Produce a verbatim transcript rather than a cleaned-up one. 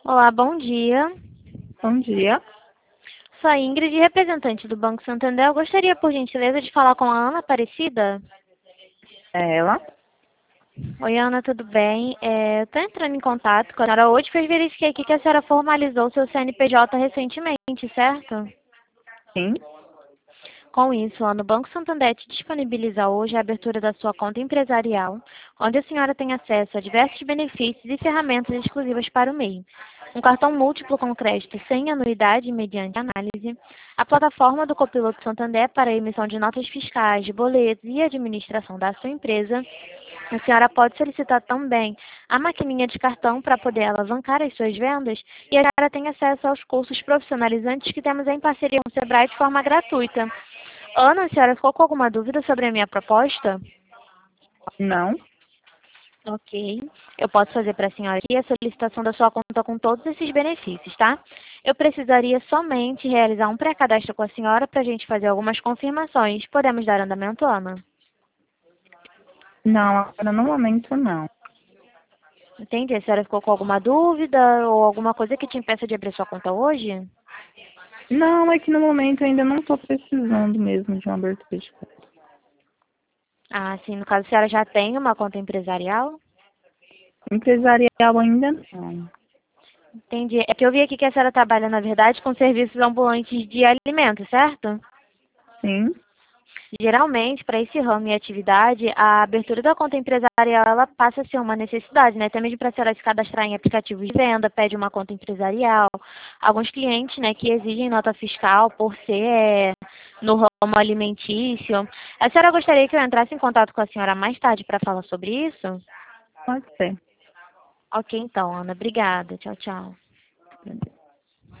Olá, bom dia. Bom dia. Sou a Ingrid, representante do Banco Santander. Eu gostaria, por gentileza, de falar com a Ana Aparecida. É ela? Oi, Ana, tudo bem? É, eu estou entrando em contato com a senhora hoje, pois verifiquei aqui que a senhora formalizou seu C N P J recentemente, certo? Sim. Com isso, Ana, o Banco Santander te disponibiliza hoje a abertura da sua conta empresarial, onde a senhora tem acesso a diversos benefícios e ferramentas exclusivas para o MEI. Um cartão múltiplo com crédito sem anuidade mediante análise, a plataforma do Copiloto Santander para a emissão de notas fiscais, de boletos e administração da sua empresa. A senhora pode solicitar também a maquininha de cartão para poder alavancar as suas vendas e a senhora tem acesso aos cursos profissionalizantes que temos em parceria com o Sebrae de forma gratuita. Ana, a senhora ficou com alguma dúvida sobre a minha proposta? Não. Ok. Eu posso fazer para a senhora aqui a solicitação da sua conta com todos esses benefícios, tá? Eu precisaria somente realizar um pré-cadastro com a senhora para a gente fazer algumas confirmações. Podemos dar andamento, Ana? Não, agora no momento não. Entendi. A senhora ficou com alguma dúvida ou alguma coisa que te impeça de abrir sua conta hoje? Não, é que no momento eu ainda não estou precisando mesmo de uma abertura de conta. Ah, sim. No caso, a senhora já tem uma conta empresarial? Empresarial ainda não. Entendi. É que eu vi aqui que a senhora trabalha, na verdade, com serviços ambulantes de alimentos, certo? Sim. Geralmente, para esse ramo e atividade, a abertura da conta empresarial ela passa a ser uma necessidade, né? Até mesmo para a senhora se cadastrar em aplicativos de venda, pede uma conta empresarial. Alguns clientes, né, que exigem nota fiscal por ser é, no ramo alimentício. A senhora gostaria que eu entrasse em contato com a senhora mais tarde para falar sobre isso? Pode ser. Ok, então, Ana. Obrigada. Tchau, tchau.